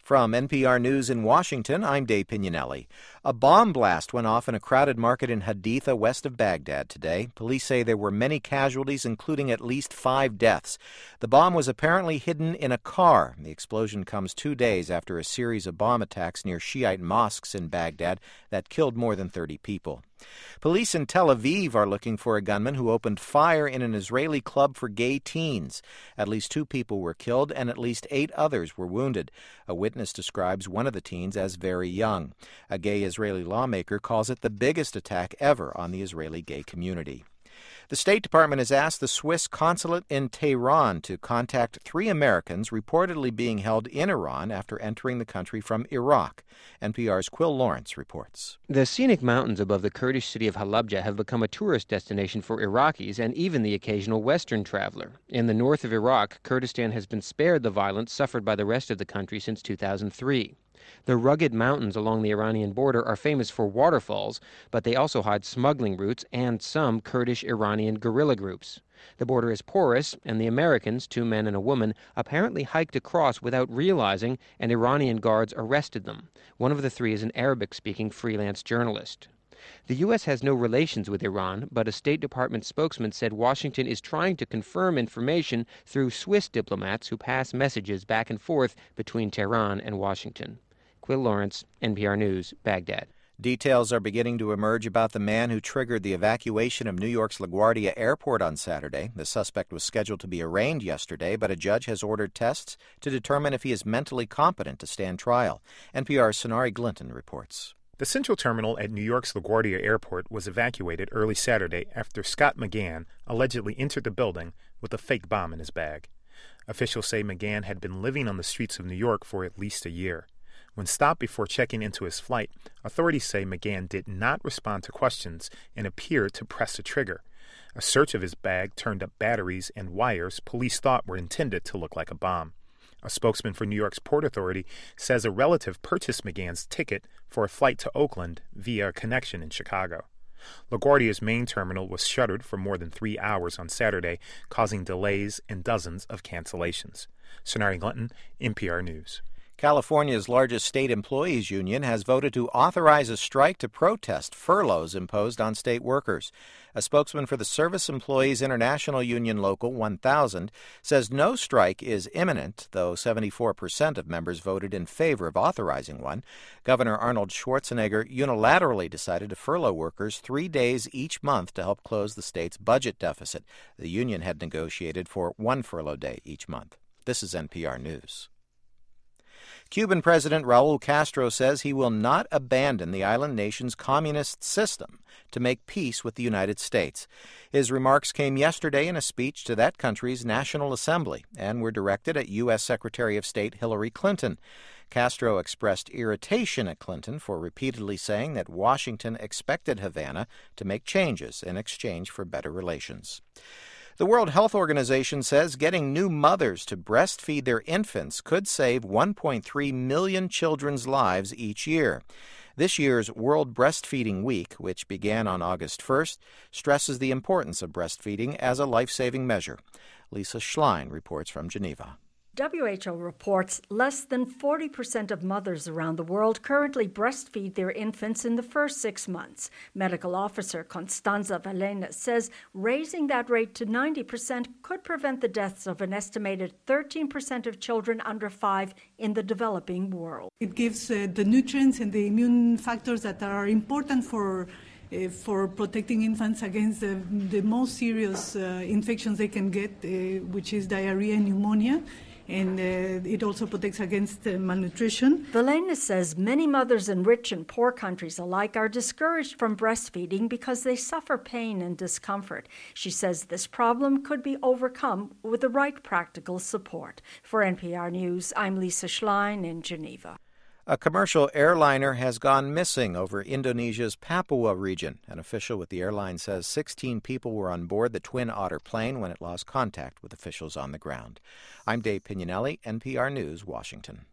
From NPR News in Washington, I'm Dave Pignanelli. A bomb blast went off in a crowded market in Haditha, west of Baghdad today. Police say there were many casualties, including at least 5 deaths. The bomb was apparently hidden in a car. The explosion comes 2 days after a series of bomb attacks near Shiite mosques in Baghdad that killed more than 30 people. Police in Tel Aviv are looking for a gunman who opened fire in an Israeli club for gay teens. At least 2 people were killed and at least 8 others were wounded. A witness describes one of the teens as very young. A gay Israeli lawmaker calls it the biggest attack ever on the Israeli gay community. The State Department has asked the Swiss consulate in Tehran to contact 3 Americans reportedly being held in Iran after entering the country from Iraq. NPR's Quill Lawrence reports. The scenic mountains above the Kurdish city of Halabja have become a tourist destination for Iraqis and even the occasional Western traveler. In the north of Iraq, Kurdistan has been spared the violence suffered by the rest of the country since 2003. The rugged mountains along the Iranian border are famous for waterfalls, but they also hide smuggling routes and some Kurdish-Iranian guerrilla groups. The border is porous, and the Americans, 2 men and a woman, apparently hiked across without realizing, and Iranian guards arrested them. One of the 3 is an Arabic-speaking freelance journalist. The U.S. has no relations with Iran, but a State Department spokesman said Washington is trying to confirm information through Swiss diplomats who pass messages back and forth between Tehran and Washington. Quill Lawrence, NPR News, Baghdad. Details are beginning to emerge about the man who triggered the evacuation of New York's LaGuardia Airport on Saturday. The suspect was scheduled to be arraigned yesterday, but a judge has ordered tests to determine if he is mentally competent to stand trial. NPR's Sonari Glinton reports. The central terminal at New York's LaGuardia Airport was evacuated early Saturday after Scott McGann allegedly entered the building with a fake bomb in his bag. Officials say McGann had been living on the streets of New York for at least a year. When stopped before checking into his flight, authorities say McGann did not respond to questions and appeared to press a trigger. A search of his bag turned up batteries and wires police thought were intended to look like a bomb. A spokesman for New York's Port Authority says a relative purchased McGann's ticket for a flight to Oakland via a connection in Chicago. LaGuardia's main terminal was shuttered for more than 3 hours on Saturday, causing delays and dozens of cancellations. Sonari Glinton, NPR News. California's largest state employees union has voted to authorize a strike to protest furloughs imposed on state workers. A spokesman for the Service Employees International Union Local 1000 says no strike is imminent, though 74% of members voted in favor of authorizing one. Governor Arnold Schwarzenegger unilaterally decided to furlough workers 3 days each month to help close the state's budget deficit. The union had negotiated for 1 furlough day each month. This is NPR News. Cuban President Raul Castro says he will not abandon the island nation's communist system to make peace with the United States. His remarks came yesterday in a speech to that country's National Assembly and were directed at U.S. Secretary of State Hillary Clinton. Castro expressed irritation at Clinton for repeatedly saying that Washington expected Havana to make changes in exchange for better relations. The World Health Organization says getting new mothers to breastfeed their infants could save 1.3 million children's lives each year. This year's World Breastfeeding Week, which began on August 1st, stresses the importance of breastfeeding as a life-saving measure. Lisa Schlein reports from Geneva. WHO reports less than 40% of mothers around the world currently breastfeed their infants in the first 6 months. Medical officer Constanza Valena says raising that rate to 90% could prevent the deaths of an estimated 13% of children under 5 in the developing world. It gives the nutrients and the immune factors that are important for protecting infants against the most serious infections they can get, which is diarrhea and pneumonia. And it also protects against malnutrition. Valena says many mothers in rich and poor countries alike are discouraged from breastfeeding because they suffer pain and discomfort. She says this problem could be overcome with the right practical support. For NPR News, I'm Lisa Schlein in Geneva. A commercial airliner has gone missing over Indonesia's Papua region. An official with the airline says 16 people were on board the Twin Otter plane when it lost contact with officials on the ground. I'm Dave Pignanelli, NPR News, Washington.